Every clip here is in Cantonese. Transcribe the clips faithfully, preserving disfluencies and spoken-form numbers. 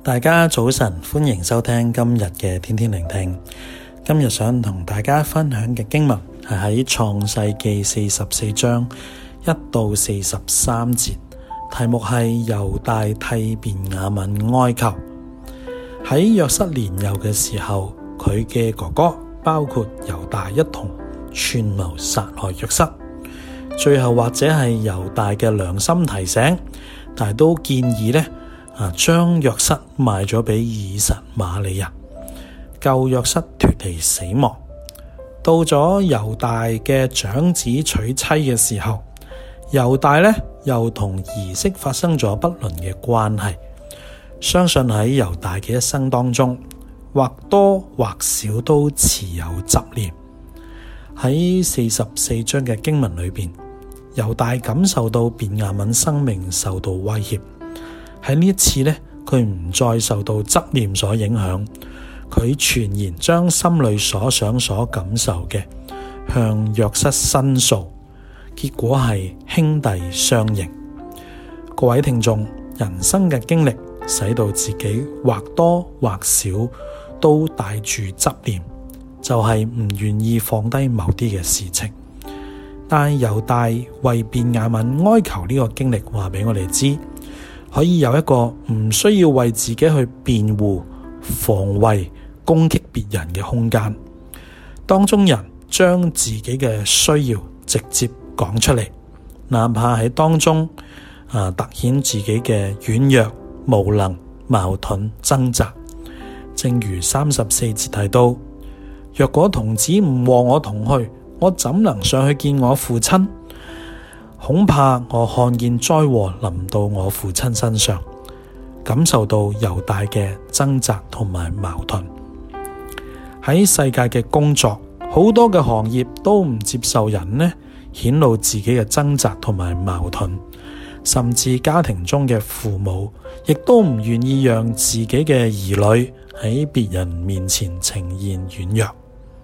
大家早晨，歡迎收聽今日嘅天天聆聽。今日想同大家分享嘅經文係喺創世記四十四章一到四十三節，題目係猶大替便雅憫哀求。喺約瑟年幼嘅時候，佢嘅哥哥包括猶大一同串謀殺害約瑟。最後或者係猶大嘅良心提醒，但係都建議呢啊，將約瑟賣咗俾以實瑪利人，救約瑟脫離死亡。到咗猶大嘅長子娶妻嘅時候，猶大呢又同兒媳發生咗不倫嘅關係。相信喺猶大嘅一生當中，或多或少都持有執念。喺四十四章嘅經文裏邊，猶大感受到便雅憫生命受到威脅。喺呢一次呢，佢唔再受到執念所影響，佢全然將心裏所想所感受嘅向約瑟申訴，結果係兄弟相認。各位聽眾，人生嘅經歷使到自己或多或少都帶住執念，就係唔願意放低某啲嘅事情。但係猶大為便雅憫哀求呢個經歷話俾我哋知，可以有一個唔需要為自己去辯護、防衛、攻擊別人嘅空間。當中人將自己嘅需要直接講出嚟，哪怕喺當中啊凸顯自己嘅軟弱、無能、矛盾、掙扎。正如三十四節提到，若果童子唔和我同去，我怎能上去見我父親？恐怕我看見災禍臨到我父親身上，感受到猶大嘅掙扎同埋矛盾。喺世界嘅工作，好多嘅行業都唔接受人呢顯露自己嘅掙扎同埋矛盾，甚至家庭中嘅父母亦都唔願意讓自己嘅兒女喺別人面前呈現軟弱。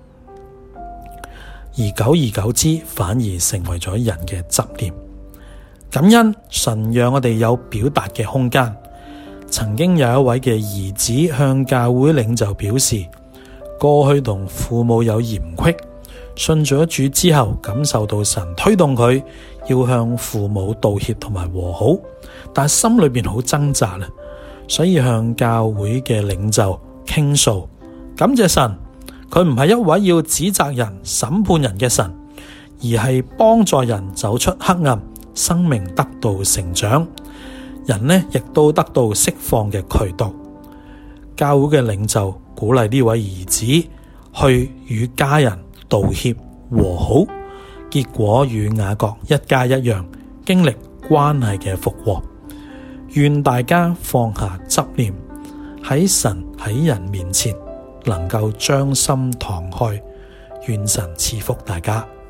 而久而久之，反而成為咗人嘅執念。感恩神讓我哋有表達嘅空間。曾經有一位嘅兒子向教會領袖表示，過去同父母有嫌隙，信咗主之後，感受到神推動佢要向父母道歉同埋和好，但心裏邊好掙扎啦，所以向教會嘅領袖傾訴。感謝神，佢唔係一位要指責人、審判人嘅神，而係幫助人走出黑暗，生命得到成長，人呢亦都得到釋放嘅渠道。教會嘅領袖鼓勵呢位兒子去與家人道歉和好，結果與雅各一家一樣，經歷關係嘅復和。願大家放下執念，喺神喺人面前能夠將心敞開，願神賜福大家。